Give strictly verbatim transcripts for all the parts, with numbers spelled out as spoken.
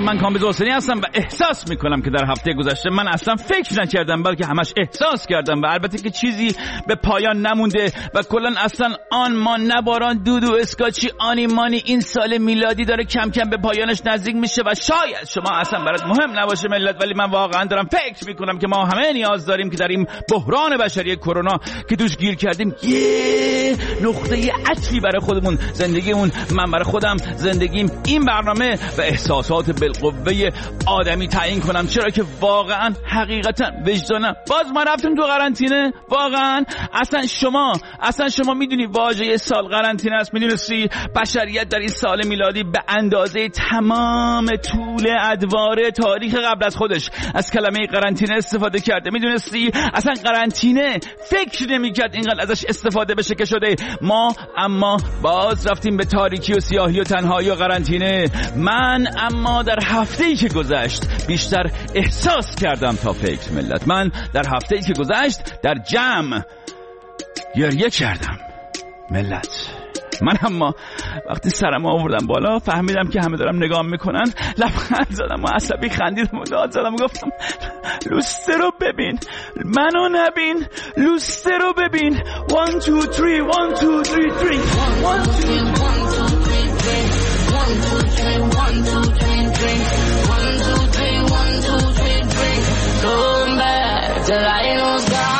سلام، من کامبیز حسینی هستم و احساس میکنم که در هفته گذشته من اصلا فکر نکردم بلکه همش احساس کردم و البته که چیزی به پایان نمونده و کلا اصلا آن ما نباران دودو اسکاچی آنی مانی این سال میلادی داره کم کم به پایانش نزدیک میشه و شاید شما اصلا برات مهم نباشه ملت، ولی من واقعا دارم فکر میکنم که ما همه نیاز داریم که در این بحران بشری کرونا که توش گیر کردیم یه نقطه عطفی برای خودمون، زندگیمون، من برای خودم زندگیم این برنامه و احساسات بالقوه آدمی تعیین کنم، چرا که واقعا حقیقتا وجدانم باز ما رفتیم تو قرنطینه. واقعا اصلا شما اصلا شما میدونی واژه سال قرنطینه است؟ میدونستی بشریت در این سال میلادی به اندازه تمام طول ادوار تاریخ قبل از خودش از کلمه قرنطینه استفاده کرده؟ میدونستی اصلا قرنطینه فکر نمیکرد اینقدر ازش استفاده بشه که شده. ما اما باز رفتیم به تاریکی و سیاهی و تنهایی و قرنطینه. من اما در هفته‌ای که گذشت بیشتر احساس کردم تا فکر ملت. من در هفته‌ای که گذشت در جمع گریه کردم ملت. من اما وقتی سرم آوردم بالا فهمیدم که همه دارم نگاه میکنن، لبخند زدم و عصبی خندیدم و داد زدم و گفتم لوسته رو ببین، منو نبین، لوسته رو ببین. one two three one two three three one two one two three three one two three one two three three one two three one two three three going back till I was gone.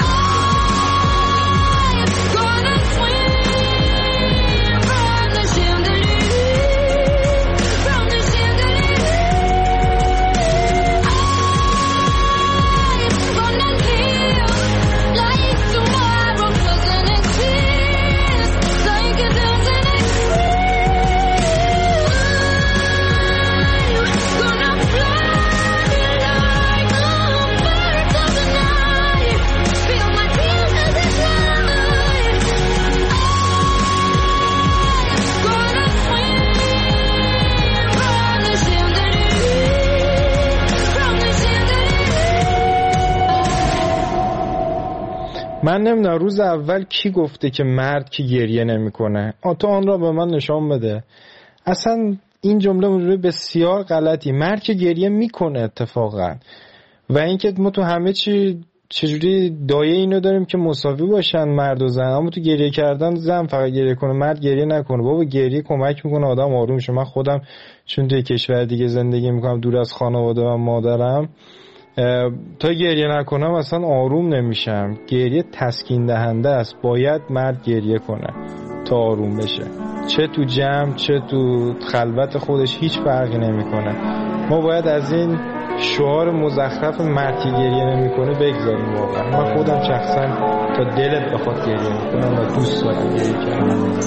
من نمیدونم روز اول کی گفته که مرد که گریه نمیکنه؟ تو آن را به من نشان بده. اصلا این جمله موضوع بسیار غلطی. مرد که گریه میکنه اتفاقا، و اینکه ما تو همه چی چجوری دایه اینو داریم که مساوی باشن مرد و زن، اما تو گریه کردن زن فقط گریه کنه مرد گریه نکنه. بابا گریه کمک میکنه آدم آروم شه. من خودم چون توی کشور دیگه زندگی میکنم دور از خانواده و مادرم، تا گریه نکنم اصلا آروم نمیشم. گریه تسکین دهنده است. باید مرد گریه کنه تا آروم بشه، چه تو جمع چه تو خلوت خودش هیچ فرقی نمیکنه. ما باید از این شعار مزخرف مرد که گریه نمیکنه بگذاریم. واقعا من خودم شخصا تا دلت بخواد گریه میکنم و دوست دارم گریه کنم.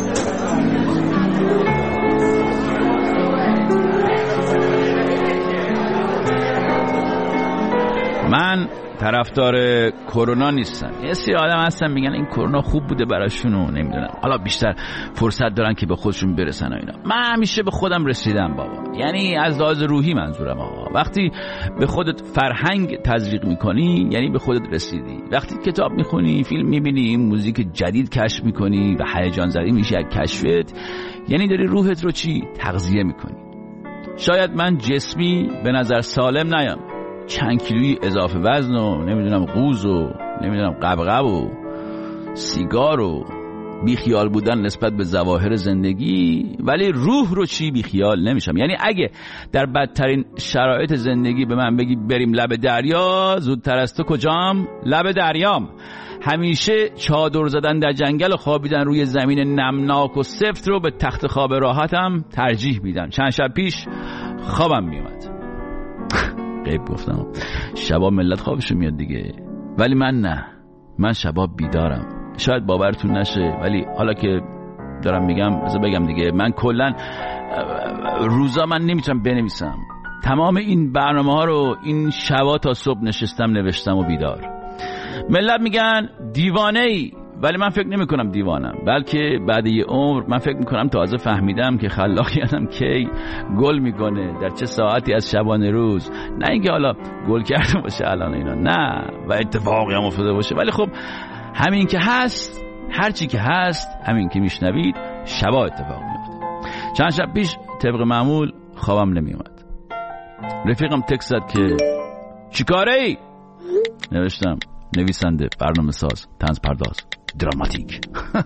من طرفدار کرونا نیستم. یه سری آدم هستن میگن این کرونا خوب بوده براشون و نمیدونم حالا بیشتر فرصت دارن که به خودشون برسن و اینا. من همیشه به خودم رسیدم بابا، یعنی از لحاظ روحی منظورم. آقا وقتی به خودت فرهنگ تزریق میکنی یعنی به خودت رسیدی. وقتی کتاب میخونی، فیلم میبینی، موزیک جدید کشف میکنی و هیجان زده میشی از کشفت، یعنی داری روحت رو چی تغذیه میکنی. شاید من جسمی به نظر سالم نیام، چند کیلویی اضافه وزن و نمیدونم قوز و نمیدونم قبقب و سیگار و بیخیال بودن نسبت به ظواهر زندگی، ولی روح رو چی بیخیال نمیشم. یعنی اگه در بدترین شرایط زندگی به من بگی بریم لب دریا، زودتر از تو کجام؟ لب دریام. همیشه چادر زدن در جنگل و خوابیدن روی زمین نمناک و سفت رو به تخت خواب راحتم ترجیح میدم. چند شب پیش خوابم میومد. غیب گفتم شبا ملت خوابشون میاد دیگه، ولی من نه. من شبا بیدارم. شاید باورتون نشه ولی حالا که دارم میگم بذار بگم دیگه. من کلا روزا من نمیتونم بنویسم. تمام این برنامه ها رو این شبا تا صبح نشستم نوشتم و بیدار. ملت میگن دیوانه ای، ولی من فکر نمی کنم دیوانم، بلکه بعد یه عمر من فکر میکنم تازه فهمیدم که خلاقیتم کی گل میکنه، در چه ساعتی از شبانه روز. نه اینکه حالا گل کرده باشه الان اینا، نه، و اتفاقی هم افتاده باشه، ولی خب همین که هست، هرچی که هست، همین که میشنوید شبا اتفاق میفته. چند شب پیش طبق معمول خوابم نمیومد. رفیقم تکست زد که چیکاره ای؟ نوشتم نویسنده، برنامه ساز، طنز پرداز، دراماتیک.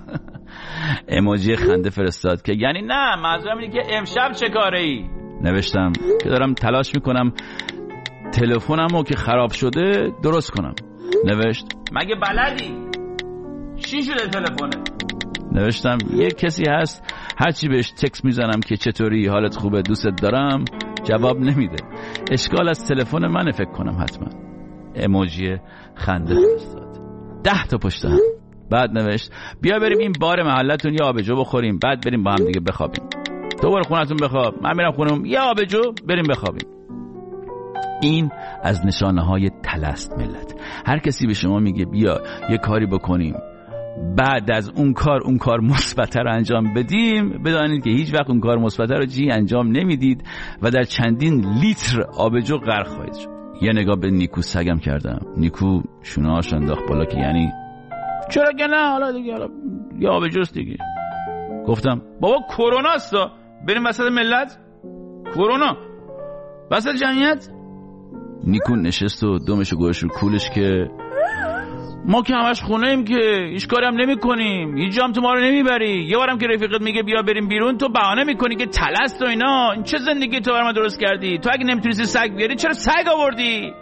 ایموجی خنده فرستاد که یعنی نه منظورم اینه که امشب چه کاره ای؟ نوشتم که دارم تلاش میکنم تلفنمو که خراب شده درست کنم. نوشت مگه بلدی؟ چی شده تلفنه؟ نوشتم یه کسی هست هرچی بهش تکست میزنم که چطوری، حالت خوبه، دوستت دارم، جواب نمیده. اشکال از تلفن منه فکر کنم حتما. ایموجی خنده فرستاد، ده تا پشت هم. بعد نوشت بیا بریم این بار محلتون یه آبجو بخوریم، بعد بریم با هم دیگه بخوابیم. تو برو خونتون بخواب، من میرم خونم، یه آبجو بریم بخوابیم. این از نشانه های طلست ملت. هر کسی به شما میگه بیا یه کاری بکنیم، بعد از اون کار اون کار مثبت رو انجام بدیم، بدانید که هیچ وقت اون کار مثبت رو جی انجام نمیدید و در چندین لیتر آبجو غرق خواهید شد. یه نگاه به نیکو سگم کردم. نیکو شونه‌هاش انداخت بالا که یعنی چرا که نه، حالا دیگه حالا یه آبجوست دیگه. گفتم بابا کرونا است، بریم وسط ملت، کرونا وسط جمعیت. نیکو نشست و دمشو گوش رو کولش که ما که همش خونه ایم که هیچ کاری هم نمی کنیم، هیچ جام تو ما رو نمیبری. یه بارم که رفیقت میگه بیا بریم بیرون تو بهانه میکنی که طلست و اینا. این چه زندگی تو برام درست کردی؟ تو اگه نمیتونستی سگ بیاری چرا سگ آوردی؟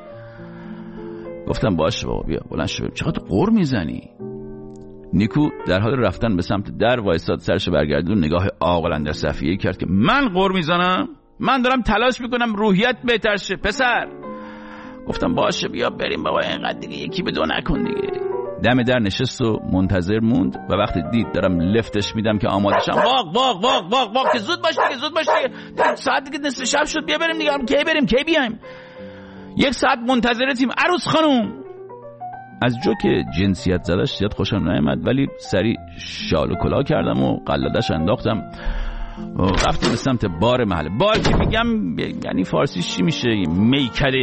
گفتم باشه بابا بیا بلند شو. چقدر قر میزنی؟ نیکو در حال رفتن به سمت در وایساد، سرشو برگردون، نگاه عاقلانه صفیه کرد که من قر میزنم؟ من دارم تلاش میکنم روحیت بهتر شه پسر. گفتم باشه بیا بریم بابا، اینقدر دیگه یکی به دو نکن دیگه. دم در نشست و منتظر موند و وقتی دید دارم لفتش میدم که آماده شم، واق واق واق واق واق که زود باش دیگه، زود باش دیگه، ساعت دیگه نصف شب شد، بیا بریم دیگه. کی بریم کی بیایم؟ یک ساعت منتظرتیم عروس خانم. از جوک جنسیت زدش زیاد خوشم نیامد، ولی سری شال و کلاه کردم و قلادش انداختم و رفتیم به سمت بار محله. بار که میگم یعنی فارسیش چی میشه؟ میکده.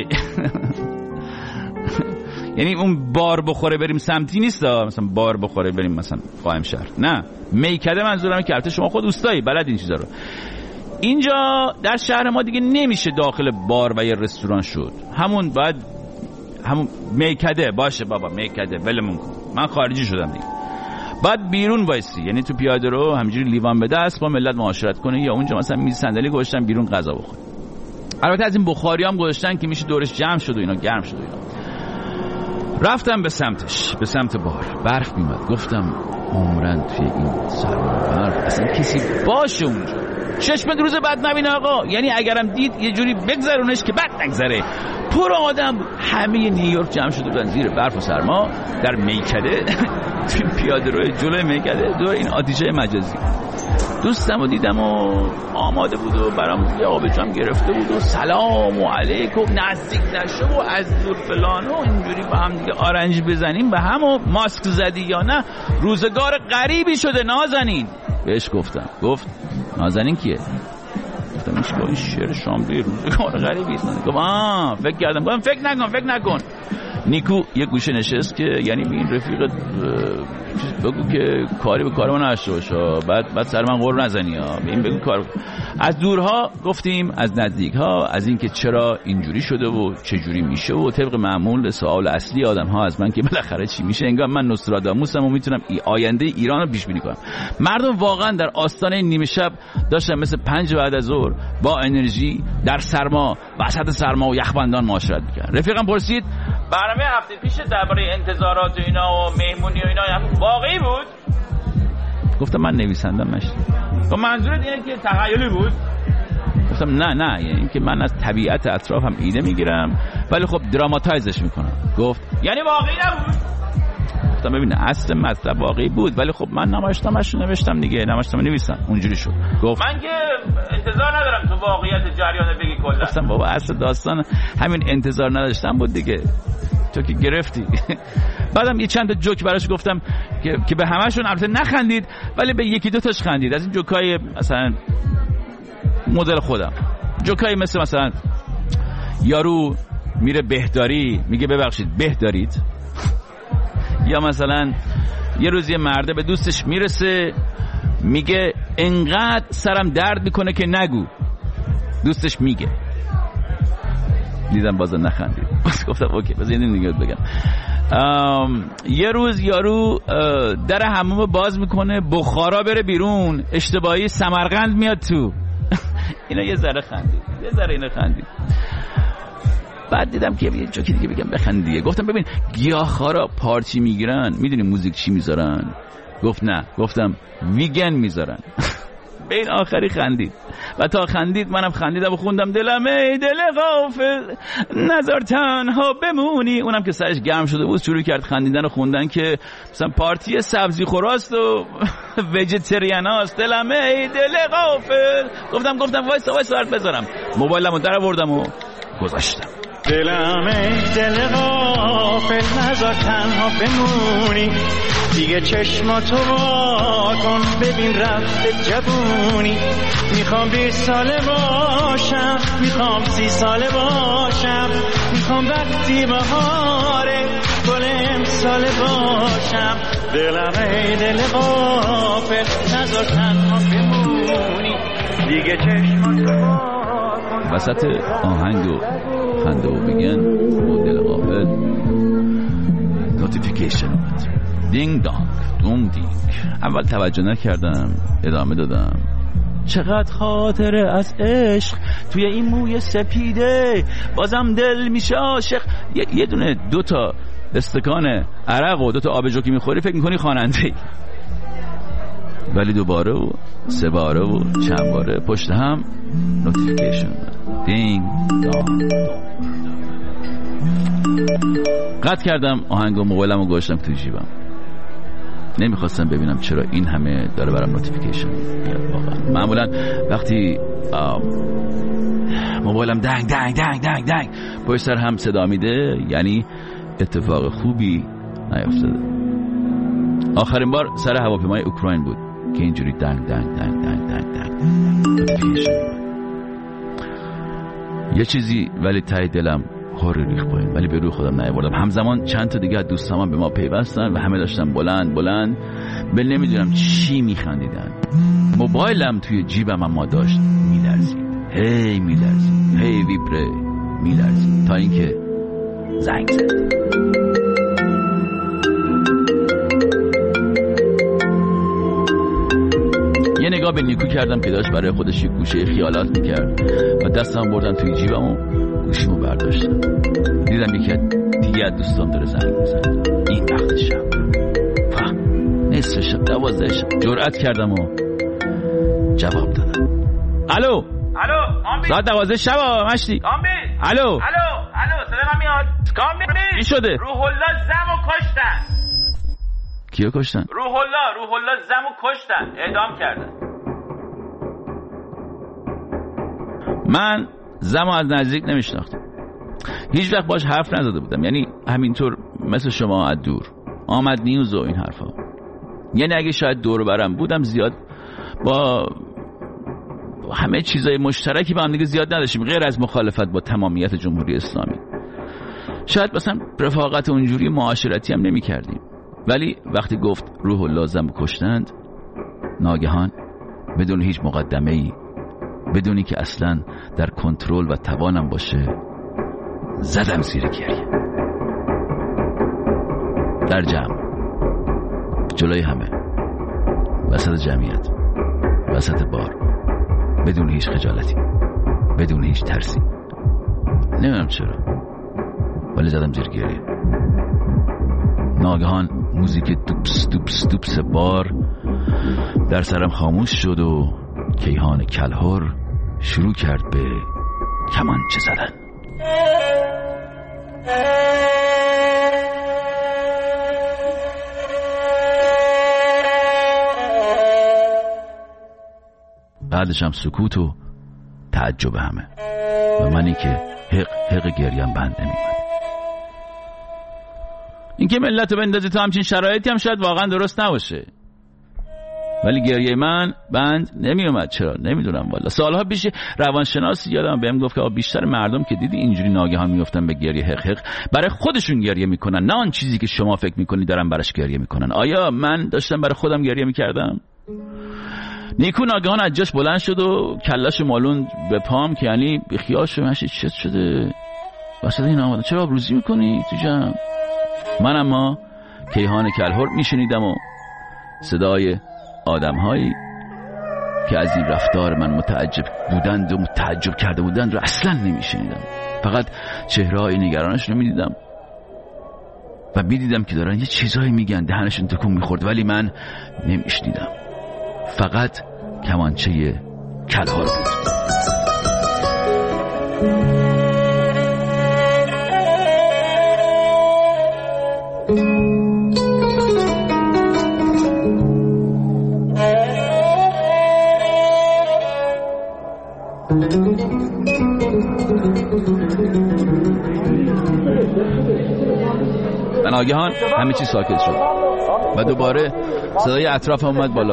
یعنی اون بار بخوره بریم سمتی نیست، مثلا بار بخوره بریم مثلا قائم شهر، نه میکده منظورم که البته شما خود اوستایی بلد این چیزا رو. اینجا در شهر ما دیگه نمیشه داخل بار و یه رستوران شد، همون باید همون میکده باشه بابا، میکده ولمون کن، من خارجی شدم دیگه. بعد بیرون وایسی، یعنی تو پیاده رو همینجوری لیوان به دست با ملت معاشرت کنی، یا اونجا مثلا میز صندلی گذاشتن بیرون غذا بخوری. البته از این بخاری هم گذاشتن که میشه دورش جمع شد و اینا، گرم شد و اینا. رفتم به سمتش، به سمت بار. برف میومد. گفتم عمرن توی این سرما برف اصلا کسی باشه اونجا، چشم روز بعد نبینه آقا. یعنی اگرم دید یه جوری بگذرونش که بعد نگذره. پر آدم، همه نیویورک جمع شده بودن زیر برف و سرما در میکده. توی پیاده روی جلوی میکده دور این آتیشه مجازی. دوستم رو دیدم و آماده بود و برام یه آبجو گرفته بود و سلام و علیکم، نزدیک نشو و از دور فلان و اینجوری با هم دیگه آرنج بزنیم به هم و ماسک زدی یا نه، روزگار غریبی شده نازنین. بهش گفتم. گفت نازنین کیه؟ گفتم این شعر شاملوی روزگار غریبی است. گفت آه فکر کردم. گفتم فکر نکن فکر نکن. نیکو یه گوشه نشست که یعنی به این رفیقت بگو که کاری به کار من نشته باشه، بعد بعد سر من قر نزنی ها، به این بگو کار. از دورها گفتیم، از نزدیکها، از این که چرا اینجوری شده و چه جوری میشه و طبق معمول سوال اصلی آدم ها از من که بالاخره چی میشه. انگار من نوستراداموسم و میتونم ای آینده ایران رو پیش بینی کنم. مردم واقعا در آستانه نیمه شب داشتن مثل پنج بعد از ظهر با انرژی در سرما، وسط سرما و یخبندان معاشرت میکردن. رفیقم پرسید برنامه هفته پیش درباره انتظارات و اینا و مهمونی و اینا واقعی بود؟ گفتم من نویسندم مشت. تو منظورت اینه که تخیلی بود؟ گفتم نه نه، یعنی که من از طبیعت اطرافم ایده میگیرم ولی خب دراماتایزش میکنم. گفت یعنی واقعی نبود؟ گفتم ببین اصل مطلب واقعی بود ولی خب من نمایشنامه‌اش رو نوشتم دیگه، نمایشنامه نویسم اونجوری شد. گفت من که انتظار ندارم تو واقعیت جریان بگی کلا. گفتم بابا اصل داستان همین انتظار نداشتم بود دیگه، تو که گرفتی. بعدم یه چند تا جوک براش گفتم که که به همه‌شون البته نخندید ولی به یکی دو تاش خندید. از این جوکای مثلا مدل خودم، جوکای مثل مثلا یارو میره بهداری میگه ببخشید بهدارید، یا مثلا یه روز یه مرده به دوستش میرسه میگه انقدر سرم درد میکنه که نگو، دوستش میگه دیدم باز نخندید. باز گفتم اوکی بذار این دیگه بگم. یه روز یارو در حموم باز میکنه، بخارا بره بیرون، اشتباهی سمرقند میاد تو. اینا یه ذره خندید، یه ذره اینا خندید. بعد دیدم که یه جوکی دیگه بگم بخند دیگه. گفتم ببین گیاهخوارا پارتی میگیرن، میدونی موزیک چی میذارن؟ گفت نه. گفتم ویگن میذارن. به این آخری خندید و تا خندید منم خندیدم و خوندم دلم ای دل غافل نظر تنها بمونی. اونم که سرش گرم شده بود شروع کرد خندیدن و خوندن که مثلا پارتی سبزی خوراست و ویجیتریاناست. دلم ای دل غافل. گفتم گفتم وایسا وایسا حرف بذارم. موبایلمو در آوردم و گذاشتم. دلم ای دل غافل نظر تنها بمونی، دیگه چشماتو وا کن ببین رفت جوونی. میخوام بیست ساله باشم، میخوام سی ساله باشم، میخوام وقتی بهاره گل امساله باشم. دلم ای دل غافل نظر تنها بمونی، دیگه چشماتو وا کن. وسط آهنگ و خنده و بگن و دل غافل نوتیفیکیشن بود. دینگ دانگ دونگ دینگ. اول توجه نکردم، ادامه دادم. چقدر خاطره از عشق توی این موی سپیده، بازم دل میشه عاشق. یه دونه دو تا استکان عرق و دو تا آب جوکی میخوری فکر میکنی خواننده ای، ولی دوباره و سه باره و چند باره پشت هم نوتیفیکیشن. دینگ دانگ. قطع کردم آهنگ و موبایلمو گذاشتم توی جیبم. نمیخواستم ببینم چرا این همه داره برام نوتیفیکیشن میاد. واقعا معمولا وقتی موبایلم دنگ دنگ دنگ دنگ دنگ پشت سر هم صدا میده یعنی اتفاق خوبی نیافتاده. آخرین بار سر هواپیمای اوکراین بود که اینجوری دنگ دنگ دنگ دنگ دنگ دنگ نوتیفیکیشن. یه چیزی ولی ته دلم خور ریخ پایین، ولی به روی خودم نیاوردم. همزمان چند تا دیگه از دوستام به ما پیوستن و همه داشتن بلند بلند به نمیدونم چی میخندیدن. موبایلم توی جیبم اما داشت میلرزید، هی میلرزید، هی ویبره میلرزید تا اینکه زنگ زد. یه نگاه به نیکو کردم که داشت برای خودش یه گوشه خیالات میکرد و دستم بردم توی جیبم و گوشیمو برداشتم. دیدم یکی دیگه از دوستام داره زنگ میزنه. این وقت شب فهم نصف شب دوازده شب جرأت کردم و جواب دادم. الو الو کامبی، ساعت دوازده شب مشتی. کامبی الو الو الو صدا من میاد کامبی. چی شده؟ روح الله زمو کشتن. کیو کشتن؟ روح الله روح الله زمو کشتن، اعدام کردن. من زمو از نزدیک نمیشناختم، هیچ وقت باش حرف نزده بودم، یعنی همینطور مثل شما از دور. آمد نیوز و این حرفا، یعنی اگه شاید دور برم بودم زیاد با همه چیزای مشترکی با هم دیگه زیاد نداشتیم غیر از مخالفت با تمامیت جمهوری اسلامی. شاید مثلا رفاقت اونجوری معاشرتی هم نمی کردیم. ولی وقتی گفت روح الله زمو کشتند، ناگهان بدون هیچ مقدمه‌ای، بدونی که اصلا در کنترل و توانم باشه، زدم زیر گریه. در جمع، جلوی همه، وسط جمعیت، وسط بار، بدون هیچ خجالتی، بدون هیچ ترسی. نمیدونم چرا ولی زدم زیر گریه. ناگهان موزیک دوبس دوبس دوبس بار در سرم خاموش شد و کیهان کلهر شروع کرد به کمانچه زدن. بعدش هم سکوت و تعجب همه و منی که حق حق گریم بند نمیمد. این که ملت رو بندازی تو همچین شرایطی هم شاید واقعا درست نباشه، ولی گریه من بند نمی اومد. چرا؟ نمیدونم والا. سالها پیش روانشناس یادم بهم گفت که بیشتر مردم که دیدی اینجوری ناگهان میافتن به گریه حق حق برای خودشون گریه میکنن، نه آن چیزی که شما فکر میکنی دارن براش گریه میکنن. آیا من داشتم برای خودم گریه میکردم؟ نیکو ناگهان از جاش بلند شد و کلاش مالون به پام که یعنی بیخیال شد. ماشی چه شده؟ واسه این آمدن چرا آبروزی میکنی تو جمع؟ من اما کیهان کلهر میشنیدم و صدای آدم‌هایی که از این رفتار من متعجب بودند و متعجب کرده بودند رو اصلا نمیشنیدم. فقط چهره‌های نگرانش رو میدیدم و میدیدم که دارن یه چیزایی میگن، دهنشون تکون میخورد، ولی من نمیشنیدم. فقط کمانچه کلهر بود. ناگهان همه چیز ساکت شد و دوباره صدای اطراف اومد بالا.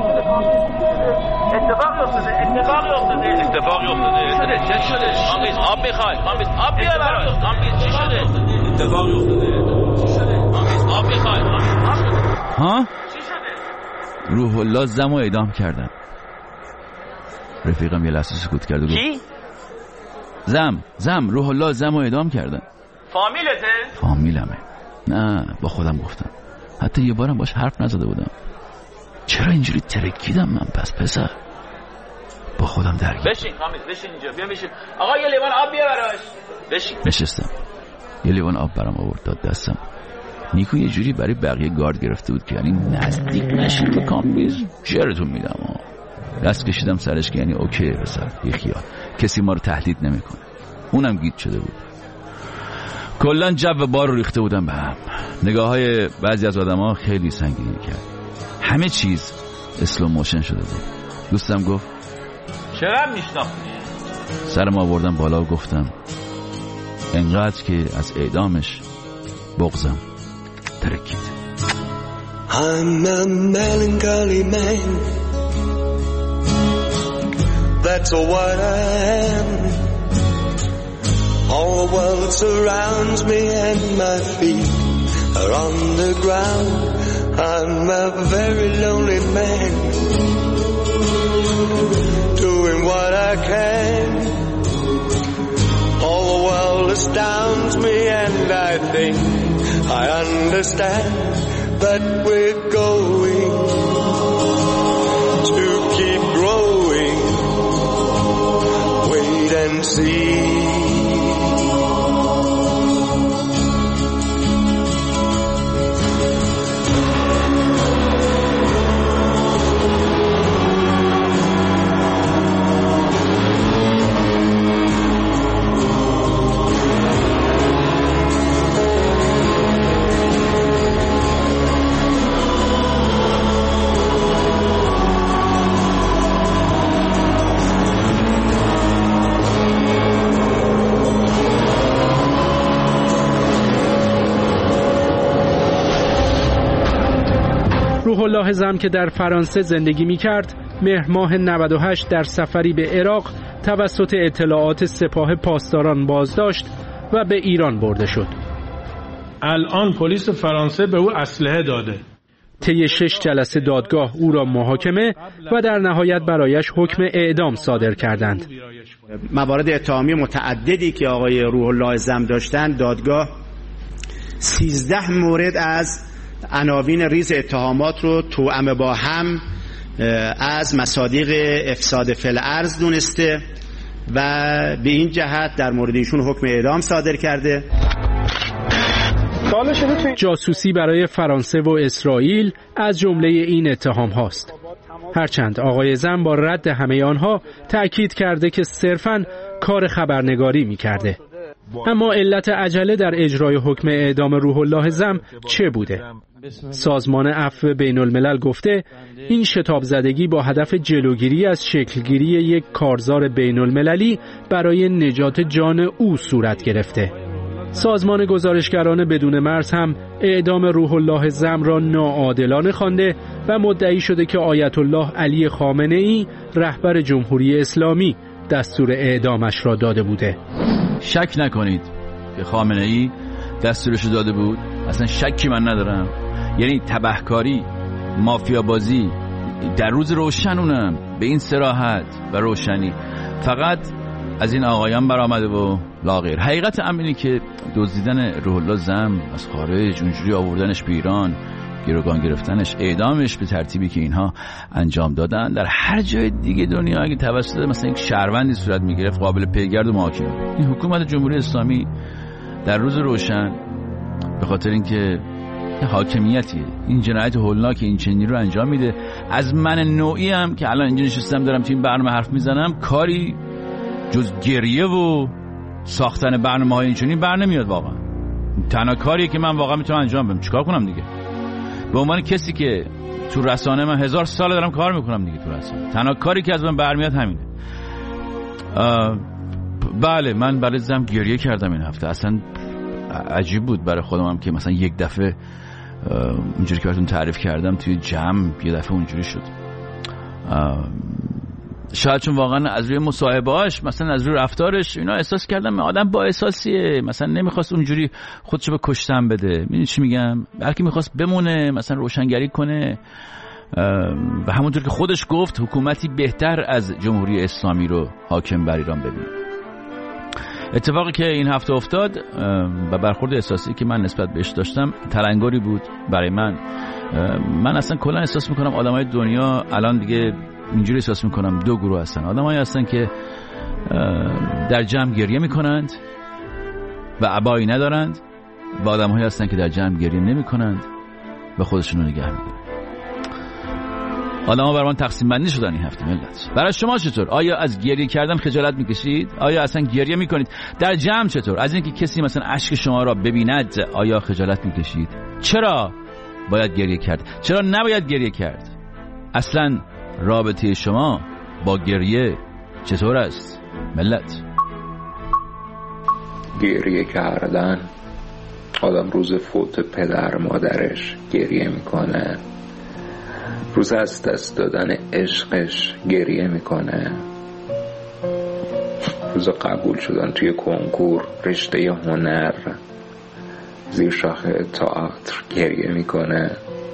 اتفاقی افتاده اتفاقی افتاده اتفاقی افتاده چه شده؟ آقیز آب میخوای آقیز آب بیار براش آقیز چی شده؟ اتفاقی افتاده چی شده؟ آقیز آب میخوای ها؟ چی شده؟ روح الله زمو اعدام کردن. رفیقم یه لحظه سکوت کرد و گفت کی؟ زم زم روح الله زمو اعدام کردن. فامیلته؟ فامیلمه. نه با خودم گفتم، حتی یه بارم باش حرف نزده بودم. چرا اینجوری ترکیدم من پس پسر؟ با خودم درگیر. بشین حامد بشین اینجا بیا بشین. آقا یه لیوان آب بیا براش. بشین. نشستم. یه لیوان آب برام آورد داد دستم. نیکو یه جوری برای بقیه گارد گرفته بود که یعنی نزدیک نشین به کامبیز جرتون میدم. دست کشیدم سرش که یعنی اوکی پسر یه خیال، کسی ما رو تهدید نمیکنه. اونم گیج شده بود. کلا جو بار رو ریخته بودم به هم. نگاه های بعضی از آدم ها خیلی سنگینی کرد. همه چیز اسلو موشن شده بود. دوستم گفت چرا میشناختی؟ سرم آوردم بالا و گفتم انقدر که از اعدامش بغضم ترکید. I'm a melancholy man, that's what I am. All the world surrounds me and my feet are on the ground. I'm a very lonely man, doing what I can. All the world astounds me and I think I understand that we're going to keep growing. Wait and see. روح الله زم که در فرانسه زندگی می کرد مهر ماه نود و هشت در سفری به عراق توسط اطلاعات سپاه پاسداران بازداشت و به ایران برده شد. الان پلیس فرانسه به او اسلحه داده. طی شش جلسه دادگاه او را محاکمه و در نهایت برایش حکم اعدام صادر کردند. موارد اتهامی متعددی که آقای روح الله زم داشتند، دادگاه سیزده مورد از عناوین ریز اتهامات رو توأم با هم از مصادیق افساد فی الارض دونسته و به این جهت در مورد ایشون حکم اعدام صادر کرده. جاسوسی برای فرانسه و اسرائیل از جمله این اتهام هاست. هرچند آقای زم با رد همه آنها تأکید کرده که صرفاً کار خبرنگاری می کرده. اما علت عجله در اجرای حکم اعدام روح الله زم چه بوده؟ سازمان عفو بین الملل گفته این شتاب زدگی با هدف جلوگیری از شکلگیری یک کارزار بین المللی برای نجات جان او صورت گرفته. سازمان گزارشگران بدون مرز هم اعدام روح الله زم را ناعادلانه خوانده و مدعی شده که آیت الله علی خامنه ای رهبر جمهوری اسلامی دستور اعدامش را داده بوده. شک نکنید که خامنه ای دستورش داده بود، اصلا شکی من ندارم. یعنی تبهکاری، مافیا بازی در روز روشن، اونم به این صراحت و روشنی. فقط از این آقایان برآمده و لاغیر. حقیقت امر اینه که دزدیدن روح الله زم از خارج، اونجوری آوردنش به ایران، گروگان گرفتنش، اعدامش به ترتیبی که اینها انجام دادن، در هر جای دیگه دنیا اگه توسط مثلا یک شهروندی صورت میگرفت قابل پیگرد و محاکمه. این حکومت جمهوری اسلامی در روز روشن به خاطر اینکه حاکمیتیه، این جنایت هولناک این چنینی رو انجام میده. از من نوعی هم که الان اینجا نشستم دارم تو این برنامه حرف میزنم، کاری جز گریه و ساختن برنامه‌های اینجوری بر نمیاد. واقعا تنها کاریه که من واقعا میتونم انجام بدم. چیکار کنم دیگه؟ به عنوان کسی که تو رسانه، من هزار سال دارم کار میکنم دیگه تو رسانه، تنها کاری که از من برمیاد همینه. بله من برای زم گریه کردم این هفته. اصلا عجیب بود برای خودم هم که مثلا یک دفعه اونجوری که براتون تعریف کردم توی جمع یه دفعه اونجوری شد. شاید چون واقعا از روی مصاحبه‌اش، مثلا از روی رفتارش اینا احساس کردم آدم با احساسیه، مثلا نمیخواست اونجوری خودشو به کشتن بده. میدونی چی میگم؟ بلکه میخواست بمونه، مثلا روشنگری کنه و همونطور که خودش گفت حکومتی بهتر از جمهوری اسلامی رو حاکم بر ایران ببینه. اتفاقی که این هفته افتاد و برخورد احساسی که من نسبت بهش داشتم تلنگری بود برای من. من اصلا کلا احساس میکنم آدمای دنیا الان دیگه اینجوری احساس میکنم دو گروه هستن. آدمایی هستن که در جمع گریه میکنند و عبایی ندارند و آدمایی هستن که در جمع گریه نمیکنند و خودشون رو نگه میدارن. آدم‌ها برای من تقسیم بندی شدن این هفته. ملت برای شما چطور؟ آیا از گریه کردن خجالت میکشید؟ آیا اصلا گریه میکنید؟ در جمع چطور؟ از اینکه کسی مثلا اشک شما را ببیند آیا خجالت میکشید؟ چرا باید گریه کرد؟ چرا نباید گریه کرد؟ اصلا رابطه شما با گریه چطور است ملت؟ گریه کردن، آدم روز فوت پدر مادرش گریه میکنه، روز از دست دادن عشقش گریه میکنه، روز قبول شدن توی کنکور رشته هنر زیر شاخه تئاتر گریه میکنه.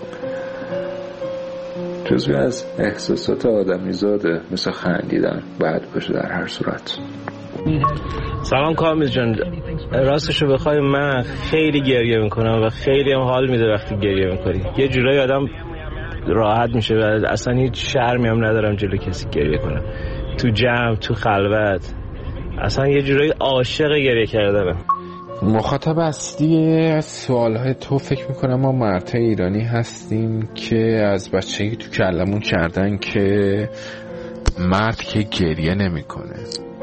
جزوی از احساسات آدمی زاده، مثل خندیدن باید باشه در هر صورت. سلام کامل جان، راستشو بخوای من خیلی گریه میکنم و خیلی هم حال میده وقتی گریه میکنی. یه جورایی آدم راحت میشه و اصلا هیچ شرمی هم ندارم جلو کسی گریه کنم، تو جمع، تو خلوت. اصلا یه جورایی عاشق گریه کردنم. مخاطب اصلی سوالهای تو فکر میکنم ما مردهای ایرانی هستیم که از بچگی تو کلمون کردن که مرد که گریه نمیکنه،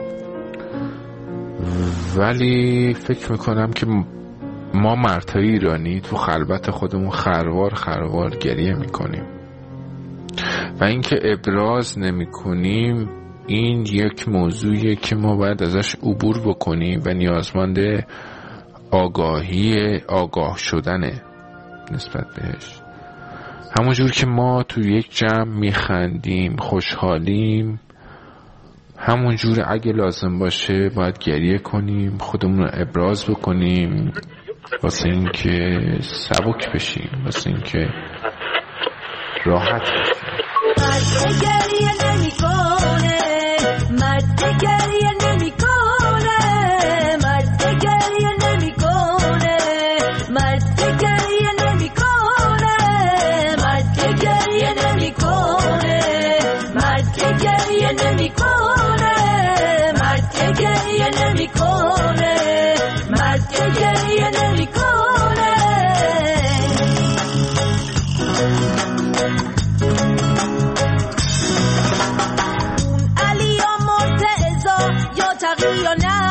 ولی فکر میکنم که ما مردهای ایرانی تو خلوت خودمون خروار خروار گریه میکنیم و اینکه ابراز نمیکنیم این یک موضوعیه که ما باید ازش عبور بکنیم و نیازمند آگاهی آگاه شدنه نسبت بهش. همونجور که ما تو یک جمع میخندیم، خوشحالیم، همونجور اگه لازم باشه باید گریه کنیم، خودمون رو ابراز بکنیم واسه این که سبک بشیم، واسه این که راحت بشیم. مرد گریه نمی کنه، مرد گریه نمی کنه، مرد گریه نمی کنه، مرد گریه نمی کنه، مرد گریه نمی کنه، مرد گریه نمی کنه، مرد گریه نمی کنه، مرد گریه نمی کنه. اون علی و مرتضی یا تقی یا نه،